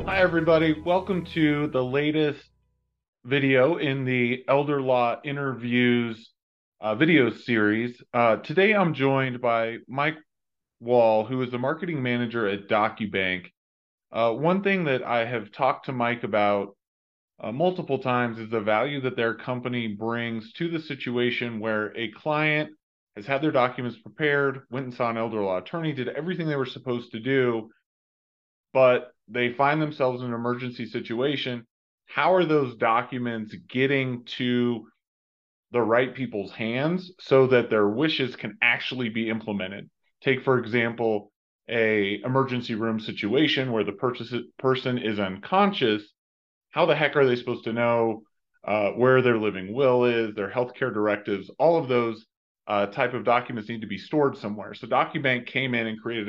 Hi, everybody. Welcome to the latest video in the Elder Law Interviews video series. Today, I'm joined by Mike Wall, who is the marketing manager at DocuBank. One thing that I have talked to Mike about multiple times is the value that their company brings to the situation where a client has had their documents prepared, went and saw an elder law attorney, did everything they were supposed to do, but they find themselves in an emergency situation. How are those documents getting to the right people's hands so that their wishes can actually be implemented? Take, for example, a emergency room situation where the person is unconscious. How the heck are they supposed to know where their living will is, their healthcare directives? All of those type of documents need to be stored somewhere. So DocuBank came in and created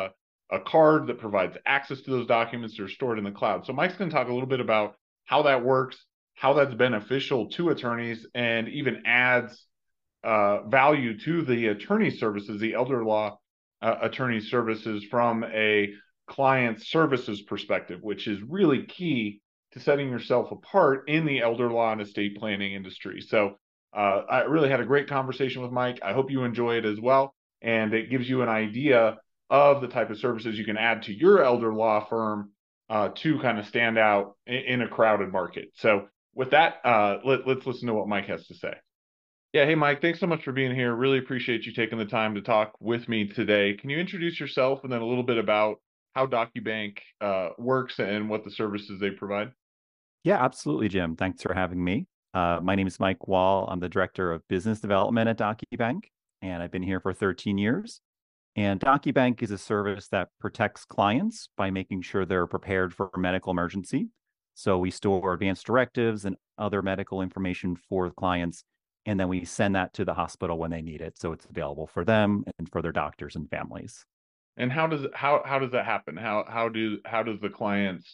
a card that provides access to those documents that are stored in the cloud. So Mike's going to talk a little bit about how that works, how that's beneficial to attorneys, and even adds value to the attorney services, the elder law attorney services, from a client services perspective, which is really key to setting yourself apart in the elder law and estate planning industry. So I really had a great conversation with Mike. I hope you enjoy it as well. And it gives you an idea of the type of services you can add to your elder law firm to kind of stand out in a crowded market. So with that, let's listen to what Mike has to say. Yeah, hey Mike, thanks so much for being here. Really appreciate you taking the time to talk with me today. Can you introduce yourself and then a little bit about how DocuBank works and what the services they provide? Yeah, absolutely, Jim. Thanks for having me. My name is Mike Wall. I'm the director of business development at DocuBank, and I've been here for 13 years. And DocuBank is a service that protects clients by making sure they're prepared for a medical emergency. So we store advanced directives and other medical information for clients, and then we send that to the hospital when they need it. So it's available for them and for their doctors and families. And how does that happen? How does the clients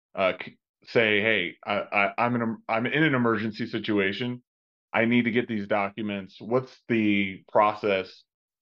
say, "Hey, I'm in an emergency situation. I need to get these documents." What's the process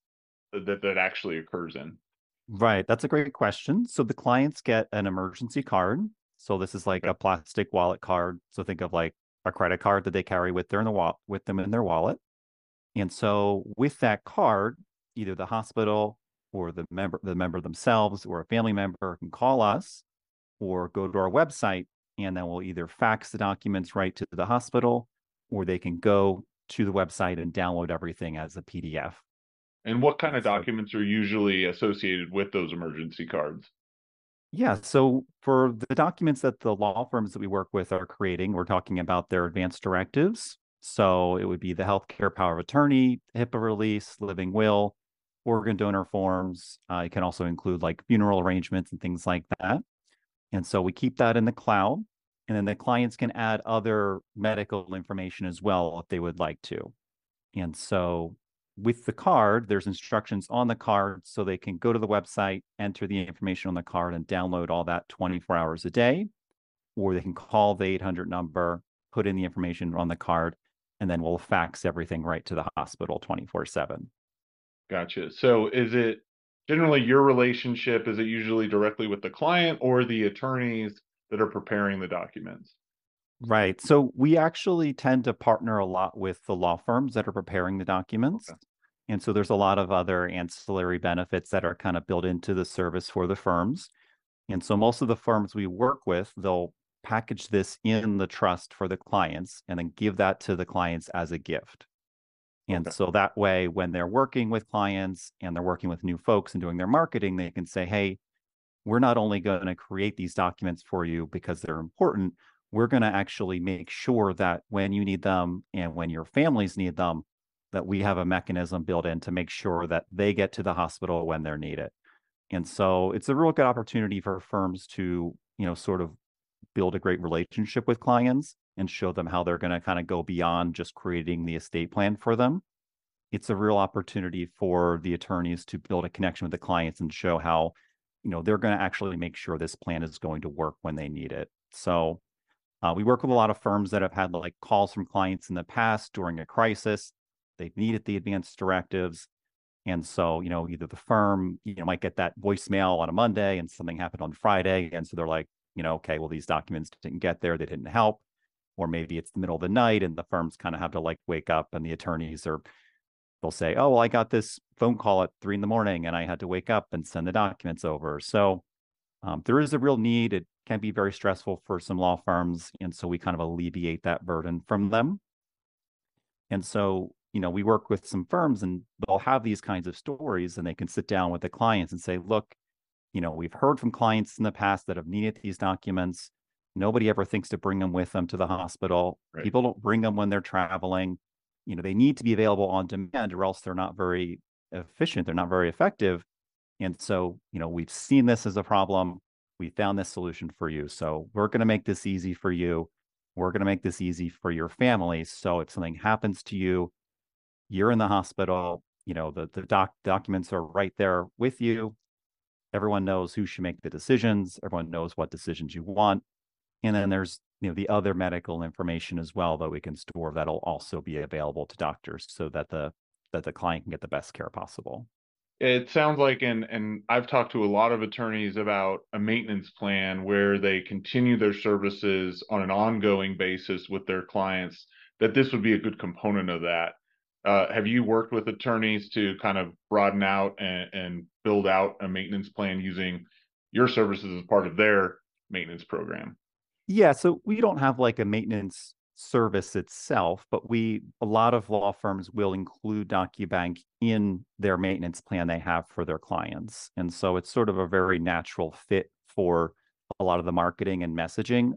that actually occurs in? Right. That's a great question. So the clients get an emergency card. So this is like Okay. a plastic wallet card. So think of like a credit card that they carry with their in the with them in their wallet. And so with that card, either the hospital or the member themselves or a family member can call us or go to our website, and then we'll either fax the documents right to the hospital, or they can go to the website and download everything as a PDF. And what kind And of so documents are usually associated with those emergency cards? Yeah, so for the documents that the law firms that we work with are creating, we're talking about their advanced directives. So it would be the healthcare power of attorney, HIPAA release, living will, organ donor forms. It can also include like funeral arrangements and things like that. And so we keep that in the cloud. And then the clients can add other medical information as well if they would like to. And so with the card, there's instructions on the card so they can go to the website, enter the information on the card, and download all that 24 hours a day. Or they can call the 800 number, put in the information on the card, and then we'll fax everything right to the hospital 24/7. Gotcha. So is it generally your relationship? Is it usually directly with the client or the attorneys that are preparing the documents? Right. So we actually tend to partner a lot with the law firms that are preparing the documents. Okay. And so there's a lot of other ancillary benefits that are kind of built into the service for the firms. And so most of the firms we work with, they'll package this in the trust for the clients and then give that to the clients as a gift. And Okay. so that way, when they're working with clients and they're working with new folks and doing their marketing, they can say, hey, we're not only going to create these documents for you because they're important, we're going to actually make sure that when you need them and when your families need them, that we have a mechanism built in to make sure that they get to the hospital when they're needed. And so it's a real good opportunity for firms to, sort of build a great relationship with clients and show them how they're going to kind of go beyond just creating the estate plan for them. It's a real opportunity for the attorneys to build a connection with the clients and show how, they're going to actually make sure this plan is going to work when they need it. So we work with a lot of firms that have had like calls from clients in the past during a crisis. They've needed the advanced directives. And so, either the firm, might get that voicemail on a Monday and something happened on Friday. And so they're like, okay, well, these documents didn't get there, they didn't help, or maybe it's the middle of the night and the firms kind of have to like wake up, and the attorneys are they'll say, oh, well, I got this phone call at 3 in the morning and I had to wake up and send the documents over. So there is a real need. It can be very stressful for some law firms. And so we kind of alleviate that burden from them. And so, we work with some firms and they'll have these kinds of stories and they can sit down with the clients and say, look, we've heard from clients in the past that have needed these documents. Nobody ever thinks to bring them with them to the hospital. Right. People don't bring them when they're traveling. They need to be available on demand or else they're not very efficient. They're not very effective. And so, we've seen this as a problem. We found this solution for you. So we're going to make this easy for you. We're going to make this easy for your family. So if something happens to you, you're in the hospital, the documents are right there with you. Everyone knows who should make the decisions. Everyone knows what decisions you want. And then there's, the other medical information as well that we can store that'll also be available to doctors so that the client can get the best care possible. It sounds like, and I've talked to a lot of attorneys about a maintenance plan where they continue their services on an ongoing basis with their clients, that this would be a good component of that. Have you worked with attorneys to kind of broaden out and build out a maintenance plan using your services as part of their maintenance program? Yeah, so we don't have like a maintenance service itself, but a lot of law firms will include DocuBank in their maintenance plan they have for their clients. And so it's sort of a very natural fit for a lot of the marketing and messaging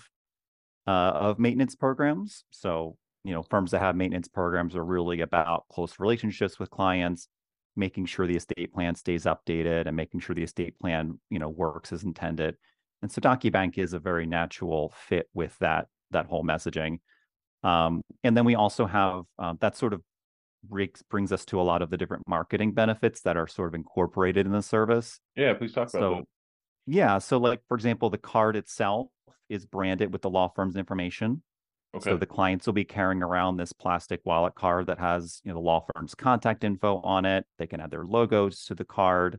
of maintenance programs. So, firms that have maintenance programs are really about close relationships with clients, making sure the estate plan stays updated and making sure the estate plan, works as intended. And so DocuBank is a very natural fit with that whole messaging. And then we also have that sort of brings us to a lot of the different marketing benefits that are sort of incorporated in the service. Yeah, please talk about that. So yeah, so like for example, the card itself is branded with the law firm's information. So Okay. the clients will be carrying around this plastic wallet card that has, the law firm's contact info on it. They can add their logos to the card.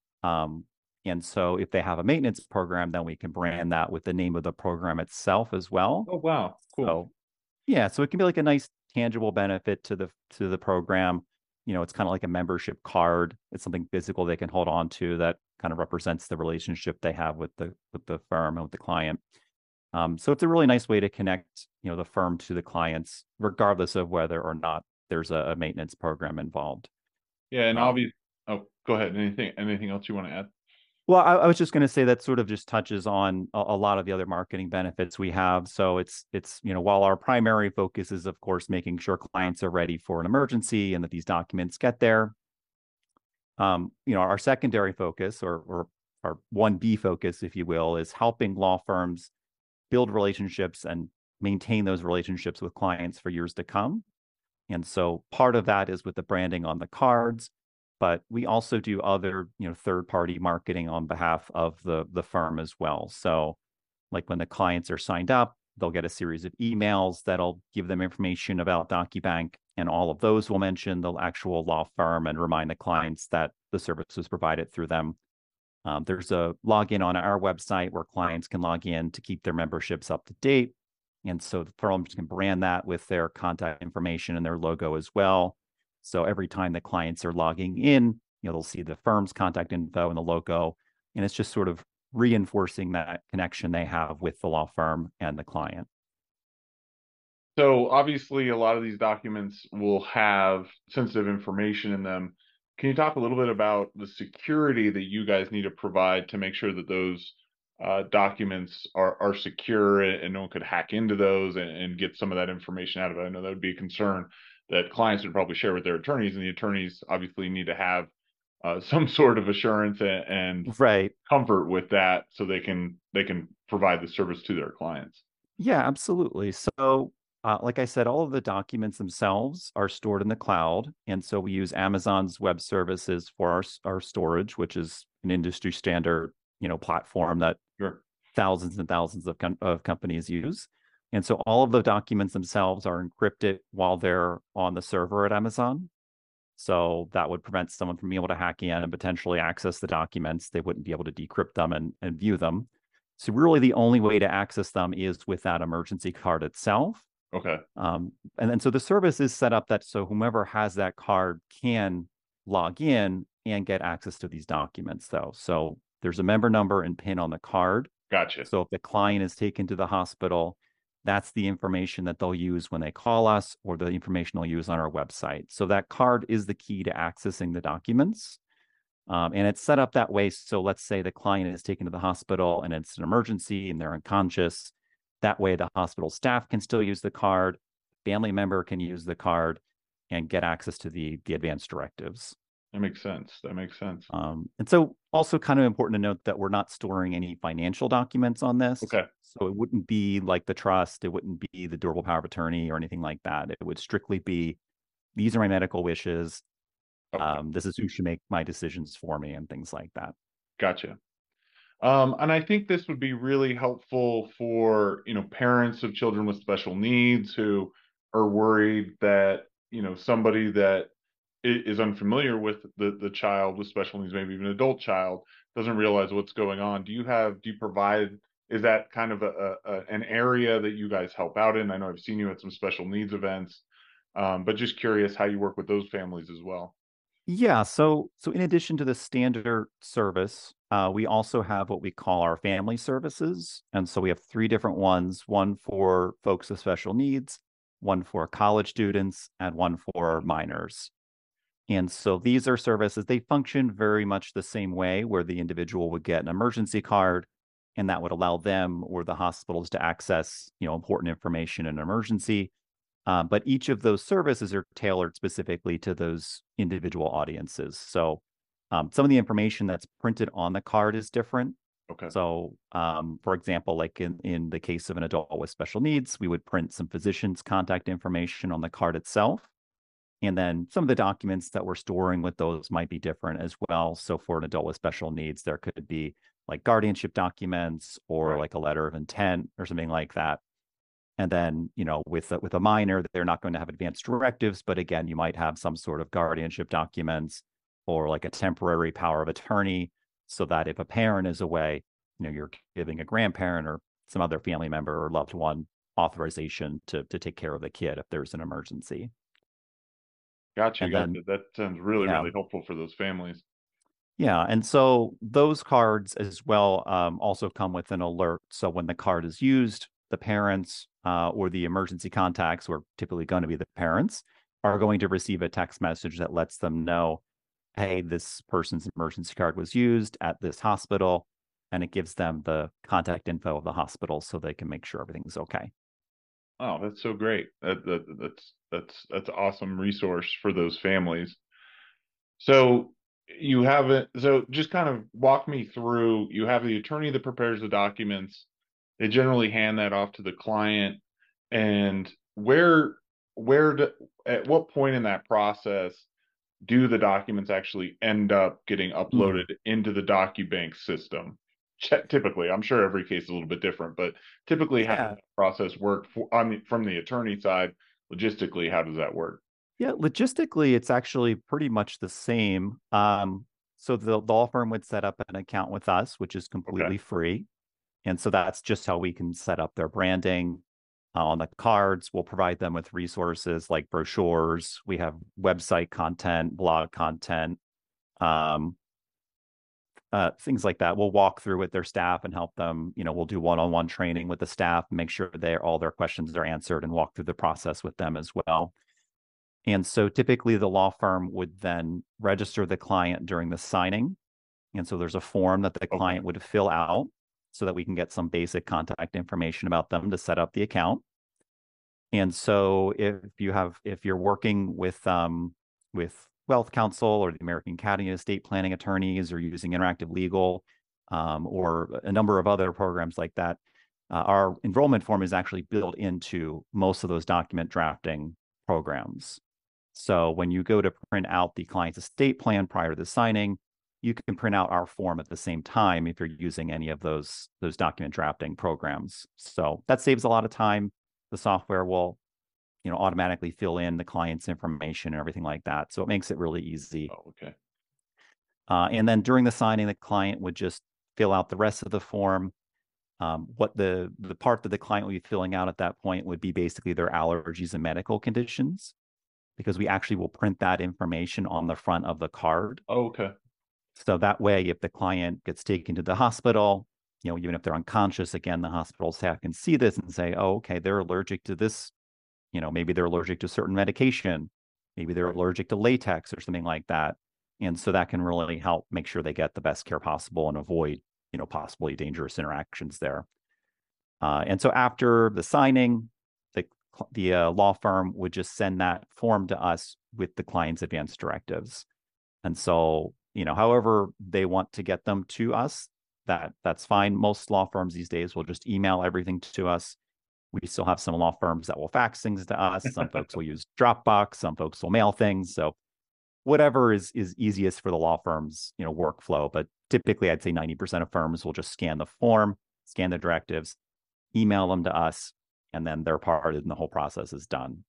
And so if they have a maintenance program, then we can brand that with the name of the program itself as well. Oh, wow. Cool. So yeah, so it can be like a nice tangible benefit to the program. It's kind of like a membership card. It's something physical they can hold on to that kind of represents the relationship they have with the firm and with the client. So it's a really nice way to connect, the firm to the clients, regardless of whether or not there's a maintenance program involved. Yeah, and Um, obviously, oh, go ahead. Anything else you want to add? Well, I was just going to say that sort of just touches on a lot of the other marketing benefits we have. So it's while our primary focus is of course making sure clients are ready for an emergency and that these documents get there. Our secondary focus or our 1B focus, if you will, is helping law firms build relationships and maintain those relationships with clients for years to come. And so part of that is with the branding on the cards, but we also do other, third-party marketing on behalf of the firm as well. So like when the clients are signed up, they'll get a series of emails that'll give them information about DocuBank, and all of those will mention the actual law firm and remind the clients that the service was provided through them. There's a login on our website where clients can log in to keep their memberships up to date. And so the firms can brand that with their contact information and their logo as well. So every time the clients are logging in, they'll see the firm's contact info and the logo. And it's just sort of reinforcing that connection they have with the law firm and the client. So obviously, a lot of these documents will have sensitive information in them. Can you talk a little bit about the security that you guys need to provide to make sure that those documents are secure and no one could hack into those and get some of that information out of it? I know that would be a concern that clients would probably share with their attorneys, and the attorneys obviously need to have some sort of assurance and Right. comfort with that so they can provide the service to their clients. Yeah, absolutely. So, like I said, all of the documents themselves are stored in the cloud. And so we use Amazon's web services for our storage, which is an industry standard, platform that Sure. thousands and thousands of companies use. And so all of the documents themselves are encrypted while they're on the server at Amazon. So that would prevent someone from being able to hack in and potentially access the documents. They wouldn't be able to decrypt them and view them. So really the only way to access them is with that emergency card itself. Okay. And then so the service is set up that so whomever has that card can log in and get access to these documents, though. So there's a member number and PIN on the card. Gotcha. So if the client is taken to the hospital, that's the information that they'll use when they call us, or the information they'll use on our website. So that card is the key to accessing the documents. And it's set up that way. So let's say the client is taken to the hospital and it's an emergency and they're unconscious. That way, the hospital staff can still use the card, family member can use the card and get access to the advanced directives. That makes sense. That makes sense. And so also kind of important to note that we're not storing any financial documents on this. Okay. So it wouldn't be like the trust, it wouldn't be the durable power of attorney or anything like that. It would strictly be, these are my medical wishes. Okay. This is who should make my decisions for me and things like that. Gotcha. And I think this would be really helpful for, parents of children with special needs who are worried that, somebody that is unfamiliar with the child with special needs, maybe even an adult child, doesn't realize what's going on. Do you provide, is that kind of an area that you guys help out in? I know I've seen you at some special needs events, but just curious how you work with those families as well. Yeah, so in addition to the standard service, we also have what we call our family services. And so we have three different ones, one for folks with special needs, one for college students, and one for minors. And so these are services, they function very much the same way, where the individual would get an emergency card, and that would allow them or the hospitals to access, important information in an emergency. But each of those services are tailored specifically to those individual audiences. So some of the information that's printed on the card is different. Okay. So, for example, like in the case of an adult with special needs, we would print some physician's contact information on the card itself. And then some of the documents that we're storing with those might be different as well. So for an adult with special needs, there could be like guardianship documents or Right. like a letter of intent or something like that. And then, with a minor, they're not going to have advanced directives, but again, you might have some sort of guardianship documents or like a temporary power of attorney, so that if a parent is away, you're giving a grandparent or some other family member or loved one authorization to take care of the kid if there's an emergency. Gotcha. And then, Gotcha. That sounds really, yeah, really helpful for those families. yeah. And so those cards as well also come with an alert. So when the card is used, the parents or the emergency contacts, who are typically going to be the parents, are going to receive a text message that lets them know, hey, this person's emergency card was used at this hospital, and it gives them the contact info of the hospital so they can make sure everything's okay. Oh, that's so great. That's awesome resource for those families. So you have it. So just kind of walk me through. You have the attorney that prepares the documents. They generally hand that off to the client, and where do, at what point in that process do the documents actually end up getting Mm. uploaded into the DocuBank system? Typically, I'm sure every case is a little bit different, but typically, how does Yeah. that process work from the attorney side? Logistically, how does that work? Yeah, logistically, it's actually pretty much the same. So the law firm would set up an account with us, which is Okay. completely free. And so that's just how we can set up their branding on the cards. We'll provide them with resources like brochures. We have website content, blog content, um, things like that. We'll walk through with their staff and help them. We'll do one-on-one training with the staff, make sure all their questions are answered, and walk through the process with them as well. And so typically the law firm would then register the client during the signing. And so there's a form that the Okay. client would fill out so that we can get some basic contact information about them to set up the account. And so if you're working with Wealth Council or the American Academy of Estate Planning Attorneys, or using Interactive Legal, or a number of other programs like that, our enrollment form is actually built into most of those document drafting programs. So when you go to print out the client's estate plan prior to the signing, you can print out our form at the same time if you're using any of those document drafting programs. So that saves a lot of time. The software will, automatically fill in the client's information and everything like that. So it makes it really easy. Oh, okay. And then during the signing, the client would just fill out the rest of the form. What the part that the client would be filling out at that point would be basically their allergies and medical conditions, because we actually will print that information on the front of the card. Oh, okay. So that way, if the client gets taken to the hospital, even if they're unconscious, again, the hospital staff can see this and say, oh, okay, they're allergic to this. Maybe they're allergic to certain medication. Maybe they're Right. allergic to latex or something like that. And so that can really help make sure they get the best care possible and avoid, possibly dangerous interactions there. And so after the signing, the law firm would just send that form to us with the client's advance directives. And so, however they want to get them to us, that's fine. Most law firms these days will just email everything to us. We still have some law firms that will fax things to us. Some folks will use Dropbox. Some folks will mail things. So whatever is easiest for the law firm's workflow. But typically, I'd say 90% of firms will just scan the form, scan the directives, email them to us, and then they're part and the whole process is done.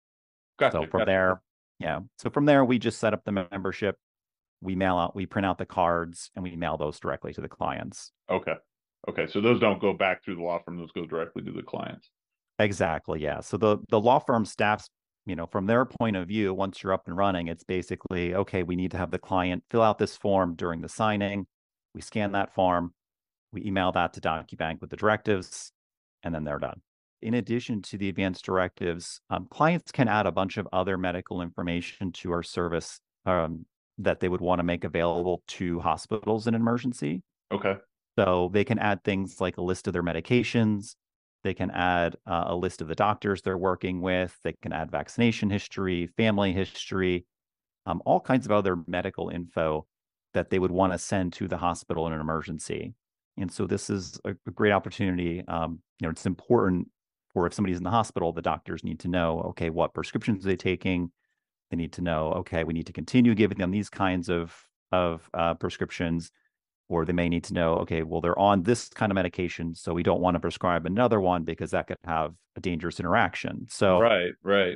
So from there, yeah. So from there, we just set up the membership. We print out the cards, and we mail those directly to the clients. Okay. Okay. So those don't go back through the law firm; those go directly to the clients. Exactly. Yeah. So the law firm staffs, from their point of view, once you're up and running, it's basically, okay, we need to have the client fill out this form during the signing. We scan that form, we email that to DocuBank with the directives, and then they're done. In addition to the advanced directives, clients can add a bunch of other medical information to our service that they would want to make available to hospitals in an emergency. Okay. So they can add things like a list of their medications. They can add a list of the doctors they're working with. They can add vaccination history, family history, all kinds of other medical info that they would want to send to the hospital in an emergency. And so this is a great opportunity. It's important for if somebody's in the hospital, the doctors need to know, okay, what prescriptions are they taking? They need to know, okay, we need to continue giving them these kinds of prescriptions, or they may need to know, okay, well, they're on this kind of medication, so we don't want to prescribe another one because that could have a dangerous interaction. So, right, right.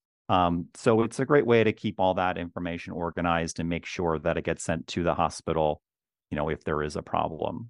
So it's a great way to keep all that information organized and make sure that it gets sent to the hospital, if there is a problem.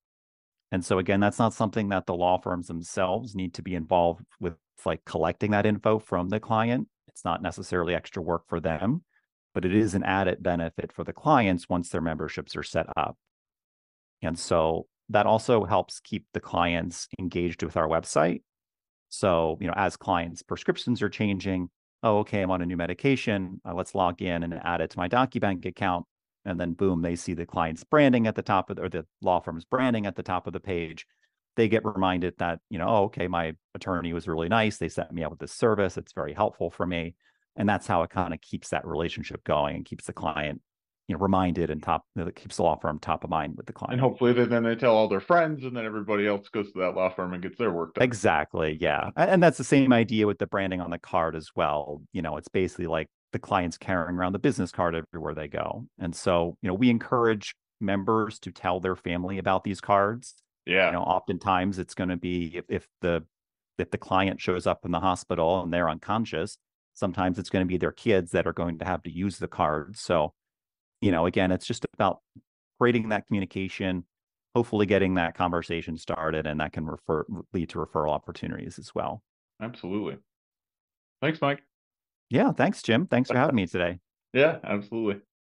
And so again, that's not something that the law firms themselves need to be involved with, like collecting that info from the client. It's not necessarily extra work for them, but it is an added benefit for the clients once their memberships are set up. And so that also helps keep the clients engaged with our website. So, as clients' prescriptions are changing, oh, okay, I'm on a new medication. Let's log in and add it to my DocuBank account. And then boom, they see the client's branding at the top of, or the law firm's branding at the top of the page. They get reminded that, oh, okay, my attorney was really nice. They set me up with this service. It's very helpful for me. And that's how it kind of keeps that relationship going and keeps the client, reminded and keeps the law firm top of mind with the client. And hopefully then they tell all their friends, and then everybody else goes to that law firm and gets their work done. Exactly. Yeah. And that's the same idea with the branding on the card as well. It's basically like the client's carrying around the business card everywhere they go. And so, we encourage members to tell their family about these cards. Yeah. Oftentimes it's going to be if the client shows up in the hospital and they're unconscious, sometimes it's going to be their kids that are going to have to use the card. So, again, it's just about creating that communication, hopefully getting that conversation started, and that can lead to referral opportunities as well. Absolutely. Thanks, Mike. Yeah, thanks, Jim. Thanks for having me today. Yeah, absolutely.